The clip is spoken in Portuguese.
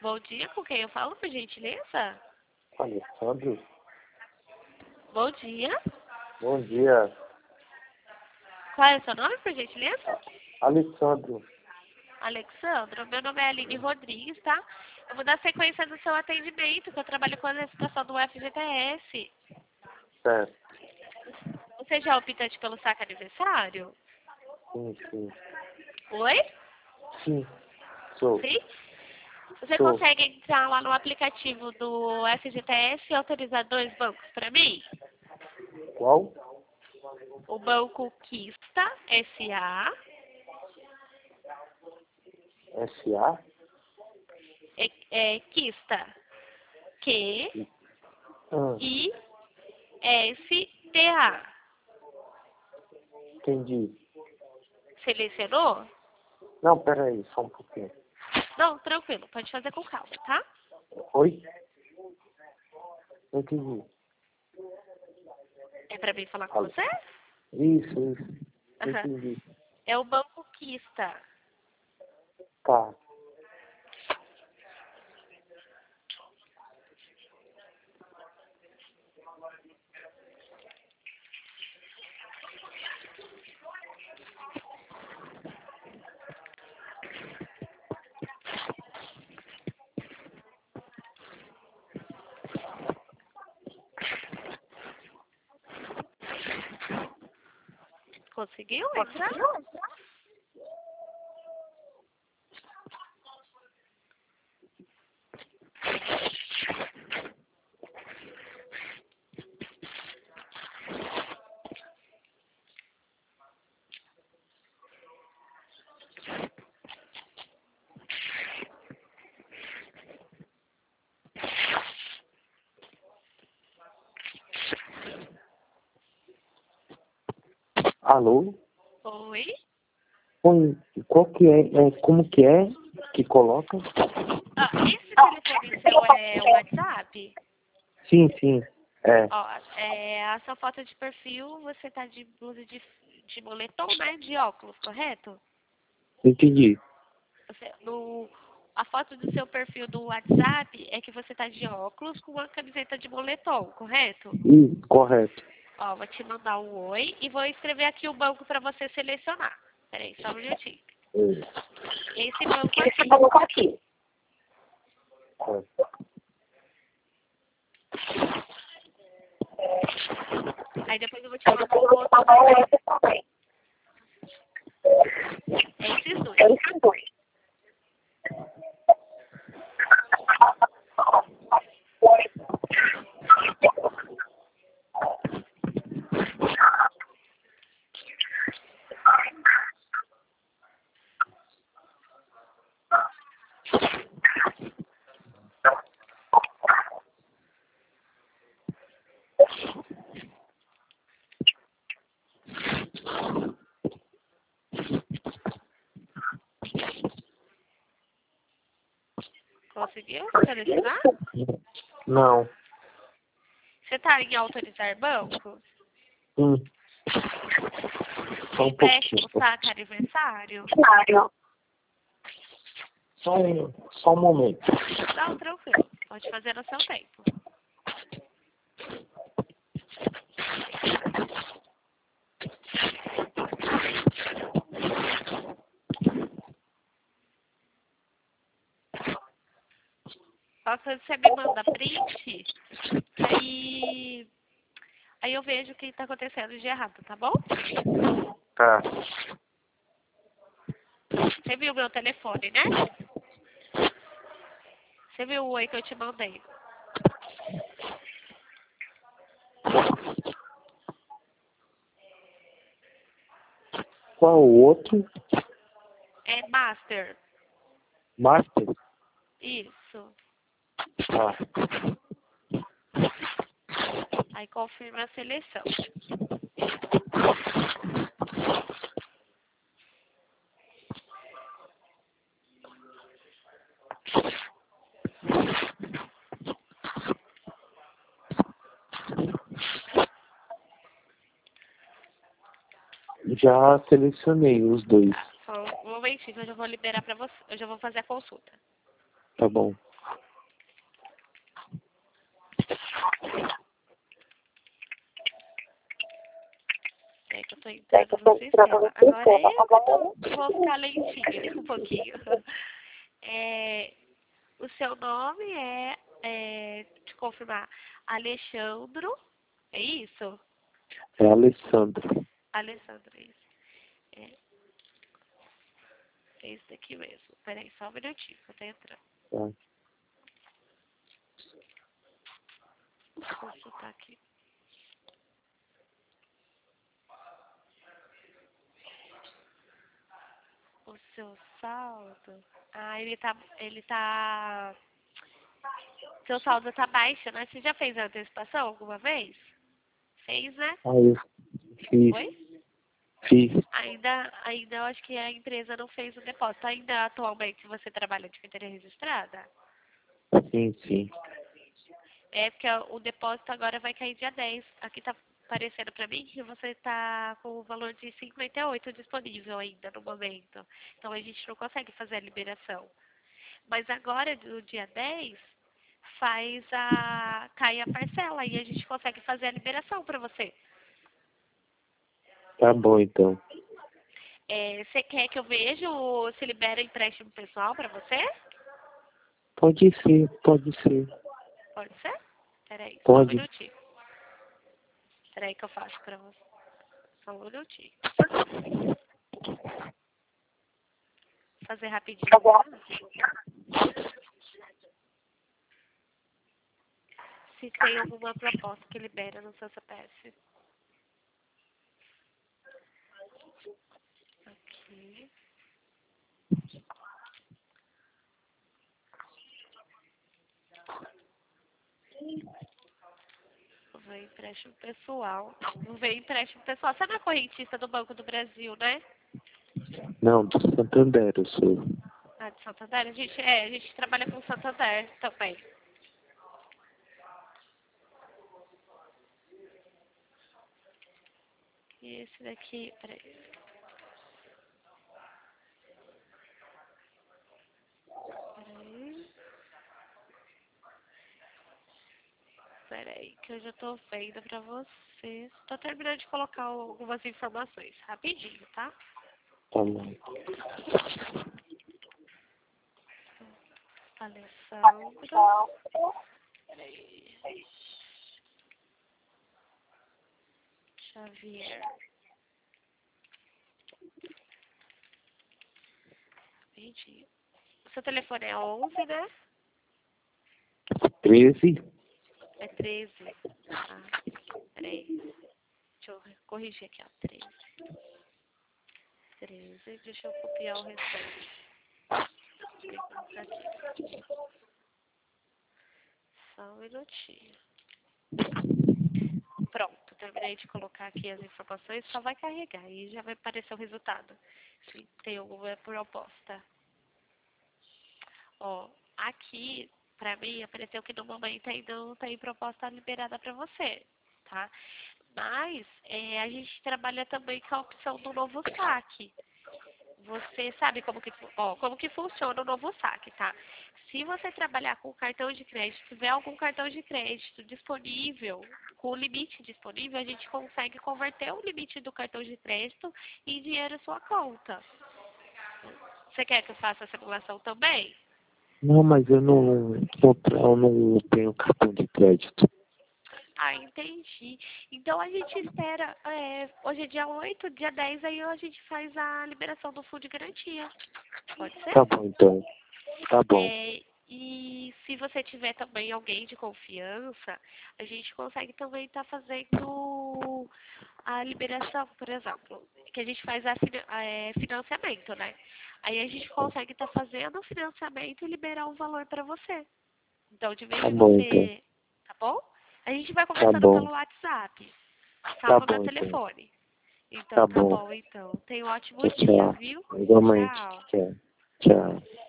Bom dia, com quem eu falo, por gentileza? Alessandro? Bom dia. Bom dia. Qual é o seu nome, por gentileza? Alessandro. Alexandro, meu nome é Aline Rodrigues, tá? Eu vou dar sequência do seu atendimento, que eu trabalho com a licitação do FGTS. Certo. Você já é optante pelo saque aniversário? Sim. Oi? Sim. Sou. Sim? Você Sou. consegue entrar lá no aplicativo do FGTS e autorizar 2 bancos para mim? Qual? O Banco Quista SA SA? Quista Ah, QISTA. entendi. Selecionou? Não, peraí, só um pouquinho. Não, tranquilo, pode fazer com calma, tá? Oi? Não entendi. É pra mim falar com você? Isso. Aham. Entendi. É o Banco Quista. Tá. Conseguiu entrar? Alô? Oi? Oi, qual que é? Como que é que coloca? Esse telefone seu é o WhatsApp? Sim. É. Ó, a sua foto de perfil, você tá de blusa de moletom, né? De óculos, correto? Entendi. A foto do seu perfil do WhatsApp é que você tá de óculos com uma camiseta de moletom, correto? Correto. Ó, vou te mandar um oi e vou escrever aqui o banco para você selecionar. Peraí, só um minutinho. Esse banco aqui. Aí depois eu vou te mandar um outro também. É esses dois. Conseguiu selecionar? Não. Você tá em autorizar banco? Só um Empréstimo, pouquinho. saca aniversário? Só um momento. Não, tranquilo. Pode fazer no seu tempo. Só que você me manda print, aí eu vejo o que tá acontecendo de errado, tá bom? Tá. Você viu meu telefone, né? Você viu o oi que eu te mandei? Qual o outro? É Master. Master? Isso. Tá. Aí confirma a seleção. Já selecionei os dois. Só um momentinho que eu já vou liberar pra você. Eu já vou fazer a consulta. Tá bom. É que eu tô entrando no sistema. Agora eu vou ficar lentinha um pouquinho. O seu nome deixa eu confirmar, Alexandro, é isso? É Alessandro. Alessandro, é isso. É isso daqui mesmo. Peraí, só um minutinho que eu tô entrando. Tá. Vou consultar aqui. O seu saldo. Ah, seu saldo tá baixo, né? Você já fez a antecipação alguma vez? Fez, né? Aí eu Oi? fiz. Ainda eu acho que a empresa não fez o depósito. Ainda atualmente você trabalha de carteira registrada? Sim, sim. É porque o depósito agora vai cair dia 10. Aqui tá aparecendo pra mim que você tá com o valor de 58 disponível ainda no momento. Então a gente não consegue fazer a liberação. Mas agora, no dia 10, cai a parcela e a gente consegue fazer a liberação pra você. Tá bom, então. Você quer que eu veja se libera empréstimo pessoal pra você? Pode ser, pode ser. Pode ser? Peraí, só um Pode. minutinho. Peraí que eu faço pra você. Só um minutinho. Fazer rapidinho. Tá? Se tem alguma proposta que libera no seu CPF. Aqui. Vou ver empréstimo pessoal. Vou ver empréstimo pessoal. Você não é correntista do Banco do Brasil, né? Não, do Santander eu sou. Ah, de Santander? A gente trabalha com Santander também. E esse daqui, peraí. Peraí, que eu já tô vendo pra você. Tô terminando de colocar algumas informações. Rapidinho, tá? Tá bom. Alessandro. Peraí. Xavier. Rapidinho. O seu telefone é 11, né? 13? É 13. Ah, peraí. Deixa eu corrigir aqui, ó. 13. Deixa eu copiar o restante. Aqui. Só um minutinho. Pronto, terminei de colocar aqui as informações. Só vai carregar e já vai aparecer o resultado. Se tem alguma proposta. Ó, aqui, pra mim, apareceu que no momento ainda não tem proposta liberada pra você, tá? Mas a gente trabalha também com a opção do novo saque. Você sabe como que funciona o novo saque, tá? Se você trabalhar com cartão de crédito, tiver algum cartão de crédito disponível, com o limite disponível, a gente consegue converter o limite do cartão de crédito em dinheiro em sua conta. Você quer que eu faça a simulação também? Não, mas eu não tenho cartão de crédito. Ah, entendi. Então a gente espera, hoje é dia 8, dia 10, aí a gente faz a liberação do fundo de garantia. Pode ser? Tá bom, então. Tá bom. E se você tiver também alguém de confiança, a gente consegue também estar fazendo a liberação, por exemplo, que a gente faz financiamento, né? Aí a gente consegue estar fazendo o financiamento e liberar um valor para você. Então, de vez Tá de bom, então. você... Tá bom? A gente vai Tá conversando bom. pelo WhatsApp. Tá Salva meu bom, então. telefone. Então, Tá tá bom. bom, então. Tenha um ótimo Tchau, dia, tchau. viu? Igualmente. Tchau. Tchau. Tchau.